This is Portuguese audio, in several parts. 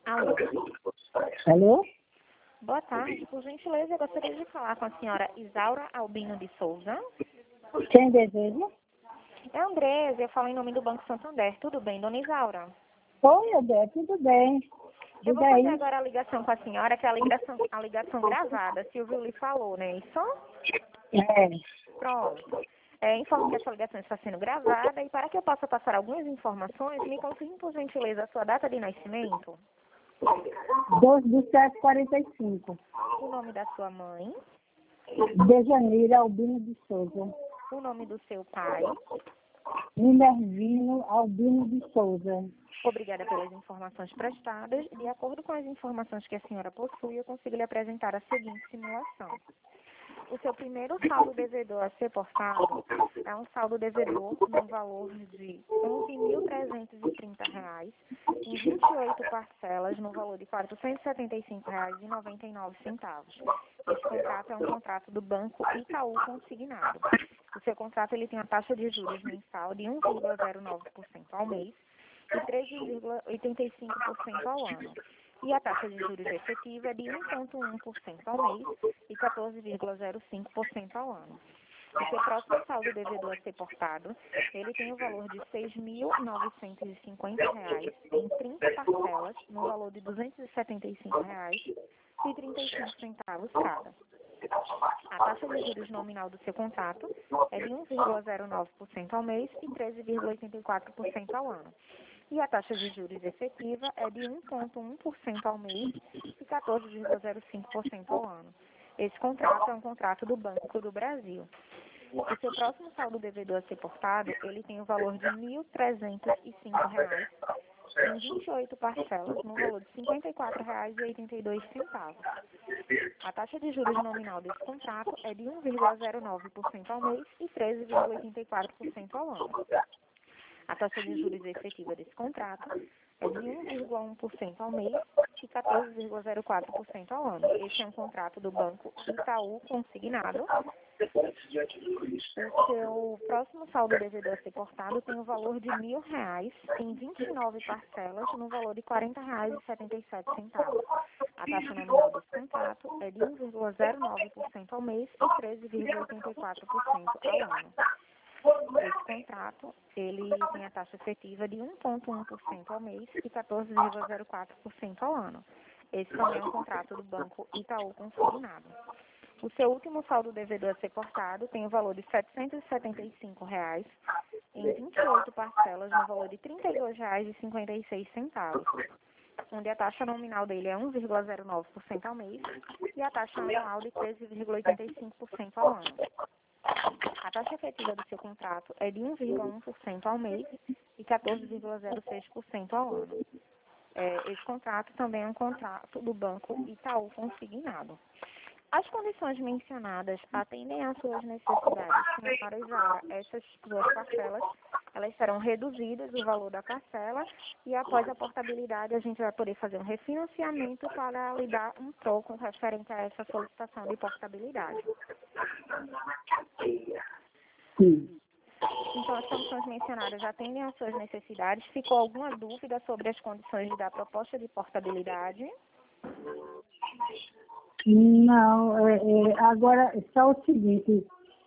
Alô? Alô? Boa tarde. Por gentileza, eu gostaria de falar com a senhora Isaura Albino de Souza. Quem deseja? É Andresa, eu falo em nome do Banco Santander. Tudo bem, dona Isaura? Oi, Adé, tudo bem? Eu vou Diga fazer aí. agora a ligação com a senhora, que é a ligação gravada. Silvio lhe falou, não é isso? É, Pronto. Informo que essa ligação está sendo gravada e para que eu possa passar algumas informações, me confirme, por gentileza, a sua data de nascimento, 2/7/45. o nome da sua mãe, Dejanira Albino de Souza. o nome do seu pai. Minervino Albino de Souza. Obrigada pelas informações prestadas. De acordo com as informações que a senhora possui, eu consigo lhe apresentar a seguinte simulação. O seu primeiro saldo devedor a ser portado é um saldo devedor no valor de R$ 11.330, em 28 parcelas, no valor de R$ 475,99. Esse contrato é um contrato do Banco Itaú consignado. O seu contrato ele tem a taxa de juros mensal de 1,09% ao mês e 13,85% ao ano. E a taxa de juros efetiva é de 1,1% ao mês e 14,05% ao ano. O seu próximo saldo devedor a ser portado, ele tem o valor de R$ 6.950 em 30 parcelas, no valor de R$ 275,35 cada. A taxa de juros nominal do seu contrato é de 1,09% ao mês e 13,84% ao ano. E a taxa de juros efetiva é de 1,1% ao mês e 14,05% ao ano. Esse contrato é um contrato do Banco do Brasil. O seu próximo saldo devedor a ser portado, ele tem o valor de R$ 1.305 em 28 parcelas, no valor de R$ 54,82. A taxa de juros nominal desse contrato é de 1,09% ao mês e 13,84% ao ano. A taxa de juros efetiva desse contrato é de 1,1% ao mês e 14,04% ao ano. Este é um contrato do Banco Itaú consignado. O seu próximo saldo devedor a ser portado tem o valor de R$ 1.000 em 29 parcelas, no valor de R$ 40,77. A taxa nominal desse contrato é de 1,09% ao mês e 13,84% ao ano. Esse contrato, ele tem a taxa efetiva de 1,1% ao mês e 14,04% ao ano. Esse também é um contrato do Banco Itaú consignado. O seu último saldo devedor a ser portado tem o valor de R$ 775 em 28 parcelas, no valor de R$ 32,56, onde a taxa nominal dele é 1,09% ao mês e a taxa anual de 13,85% ao ano. A taxa efetiva do seu contrato é de 1,1% ao mês e 14,06% ao ano. Esse contrato também é um contrato do Banco Itaú consignado. As condições mencionadas atendem às suas necessidades. Senhora Isaura, essas duas parcelas, elas serão reduzidas o valor da parcela e após a portabilidade a gente vai poder fazer um refinanciamento para lhe dar um troco referente a essa solicitação de portabilidade. Sim. Então, as condições mencionadas atendem às suas necessidades. Ficou alguma dúvida sobre as condições da proposta de portabilidade? Não, agora só o seguinte,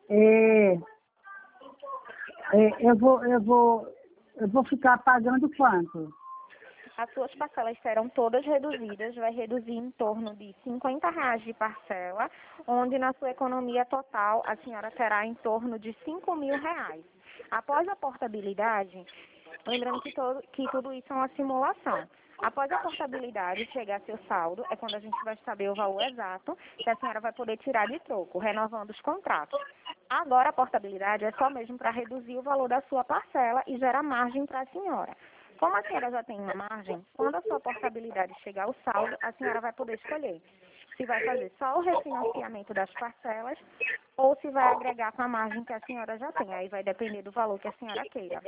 eu vou ficar pagando quanto? As suas parcelas serão todas reduzidas, vai reduzir em torno de R$ 50 de parcela, onde na sua economia total a senhora terá em torno de R$ 5.000. Após a portabilidade, lembrando que tudo isso é uma simulação. Após a portabilidade chegar seu saldo, é quando a gente vai saber o valor exato que a senhora vai poder tirar de troco, renovando os contratos. Agora a portabilidade é só mesmo para reduzir o valor da sua parcela e gerar margem para a senhora. Como a senhora já tem uma margem, quando a sua portabilidade chegar ao saldo, a senhora vai poder escolher se vai fazer só o refinanciamento das parcelas ou se vai agregar com a margem que a senhora já tem. Aí vai depender do valor que a senhora queira.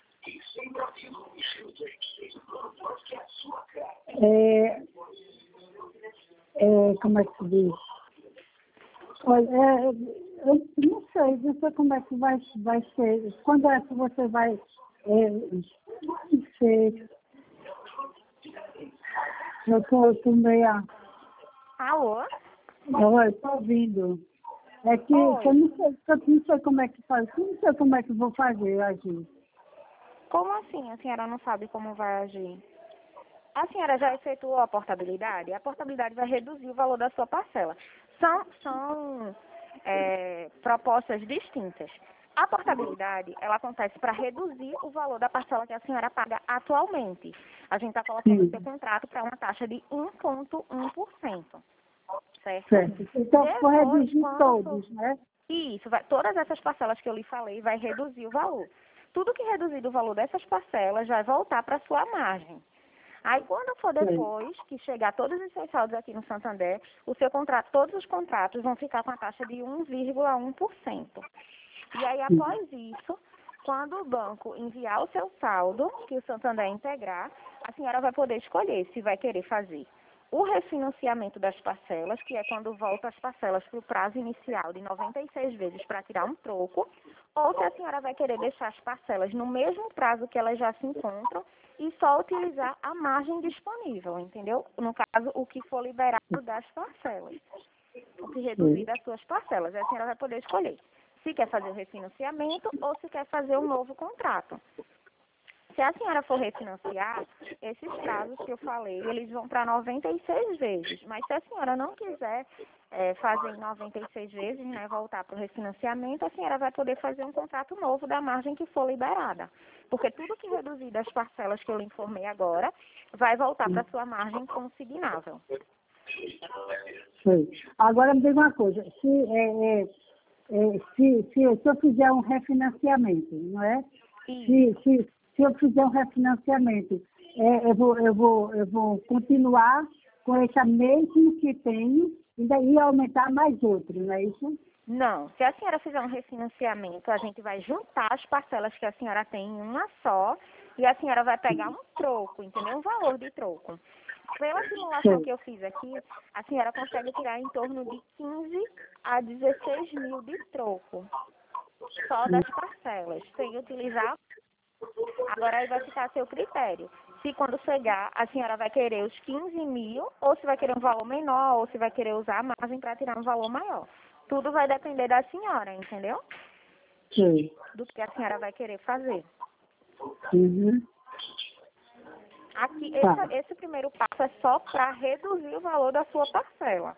Como é que se diz? Olha, eu não sei como é que vai ser. Quando é que você vai ser? Eu tô meio... Alô? Eu tô ouvindo. É que Oi. eu não sei como é que faz, eu não sei como é que eu vou fazer agir. Como assim a senhora não sabe como vai agir? A senhora já efetuou a portabilidade? A portabilidade vai reduzir o valor da sua parcela. São propostas distintas. A portabilidade, ela acontece para reduzir o valor da parcela que a senhora paga atualmente. A gente está colocando o seu contrato para uma taxa de 1,1%, certo? Certo. Então, vou reduzir quando todos, né? isso, todas essas parcelas que eu lhe falei vai reduzir o valor. Tudo que reduzir do valor dessas parcelas vai voltar para a sua margem. Aí, quando for Sim. depois que chegar todos os seus saldos aqui no Santander, o seu contrato, todos os contratos vão ficar com a taxa de 1,1%. E aí, após isso, quando o banco enviar o seu saldo, que o Santander integrar, a senhora vai poder escolher se vai querer fazer o refinanciamento das parcelas, que é quando volta as parcelas para o prazo inicial de 96 vezes para tirar um troco, ou se a senhora vai querer deixar as parcelas no mesmo prazo que elas já se encontram e só utilizar a margem disponível, entendeu? No caso, o que for liberado das parcelas, o que reduzir das suas parcelas. A senhora vai poder escolher se quer fazer o refinanciamento ou se quer fazer um novo contrato. Se a senhora for refinanciar, esses prazos que eu falei, eles vão para 96 vezes. Mas se a senhora não quiser fazer em 96 vezes, né, voltar para o refinanciamento, a senhora vai poder fazer um contrato novo da margem que for liberada. Porque tudo que reduzir das parcelas que eu lhe informei agora, vai voltar para a sua margem consignável. Sim. Agora me diga uma coisa, se eu fizer um refinanciamento, não é? Se eu fizer um refinanciamento, eu vou continuar com esse mesmo que tenho e daí aumentar mais outro, não é isso? Não, se a senhora fizer um refinanciamento, a gente vai juntar as parcelas que a senhora tem em uma só e a senhora vai pegar um troco, entendeu? Um valor de troco. Pela simulação Sim. que eu fiz aqui, a senhora consegue tirar em torno de 15 a 16 mil de troco, só das parcelas, sem utilizar. Agora aí vai ficar a seu critério. Se quando chegar, a senhora vai querer os 15 mil, ou se vai querer um valor menor, ou se vai querer usar a margem para tirar um valor maior. Tudo vai depender da senhora, entendeu? Sim. Do que a senhora vai querer fazer. Uhum. Aqui, Tá. esse primeiro passo é só para reduzir o valor da sua parcela.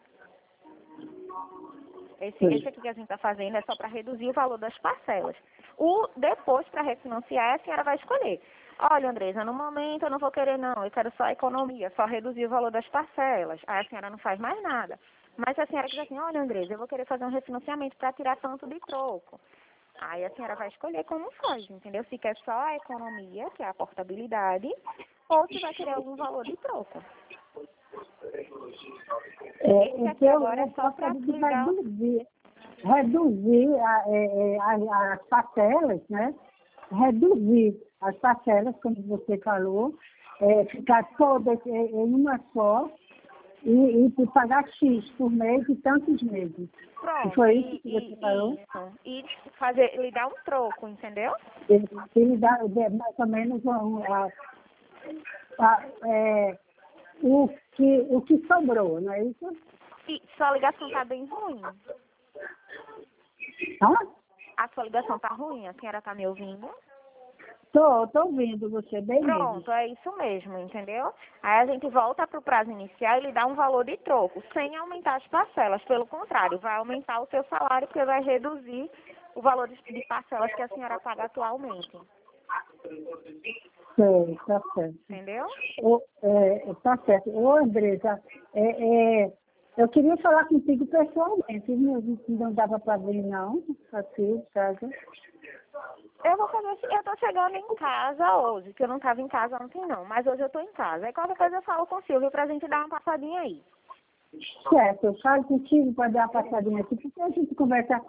Esse aqui que a gente está fazendo é só para reduzir o valor das parcelas. Depois, para refinanciar, a senhora vai escolher. Olha, Andresa, no momento eu não vou querer não, eu quero só a economia, só reduzir o valor das parcelas. Aí a senhora não faz mais nada. Mas se a senhora quiser assim, olha, Andresa, eu vou querer fazer um refinanciamento para tirar tanto de troco. Aí a senhora vai escolher como faz, entendeu? Se quer só a economia, que é a portabilidade, ou se vai querer algum valor de troco. Esse aqui agora é só para ligar. Reduzir as parcelas, né? Reduzir as parcelas, como você falou, ficar todas em uma só e pagar X por mês e tantos meses. Pronto, E foi isso que você falou? isso. E lhe dar um troco, entendeu? Ele dá mais ou menos o que sobrou, não é isso? E sua ligação tá bem ruim. Hã? A sua ligação tá ruim? A senhora tá me ouvindo? Tô ouvindo você bem mesmo. Pronto, é isso mesmo, entendeu? Aí a gente volta para o prazo inicial e lhe dá um valor de troco, sem aumentar as parcelas. Pelo contrário, vai aumentar o seu salário, porque vai reduzir o valor de parcelas que a senhora paga atualmente. Sei, tá certo. Entendeu? Tá certo. Ô, Andresa, eu queria falar contigo pessoalmente, não dava para vir não, aqui em casa. Eu vou fazer assim, eu tô chegando em casa hoje, que eu não tava em casa ontem não, mas hoje eu tô em casa. Aí qualquer coisa eu falo com o Silvio pra gente dar uma passadinha aí. Certo, eu falo contigo para dar uma passadinha aqui, porque a gente conversa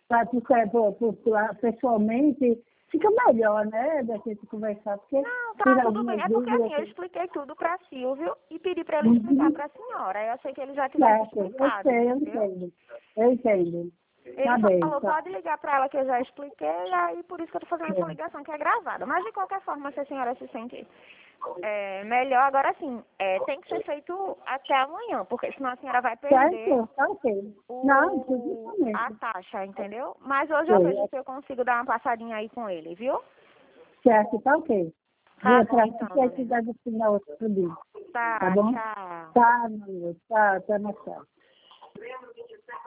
pessoalmente, fica melhor, né, da gente conversar, porque Não, tá tira tudo bem. algumas É porque assim, dúvidas. eu expliquei tudo pra Silvio e pedi pra ele explicar pra senhora. Aí eu achei que ele já tivesse Certo, eu explicado, sei, eu entendeu? entendo. Eu entendo. Ele Tá só bem, falou, tá. pode ligar pra ela que eu já expliquei, aí por isso que eu tô fazendo essa ligação que é gravada. Mas de qualquer forma, se a senhora se sente melhor agora sim, tem que ser feito até amanhã, porque senão a senhora vai perder Certo? Tá ok. Não, justamente. a taxa, entendeu? Mas hoje eu vejo se eu consigo dar uma passadinha aí com ele, viu? Certo, tá ok. Tá Vou bom, pra então, você Lorena. quiser definir outro dia. Tá, Tá bom? tchau. Tá, meu Deus. Tá, até mais tarde.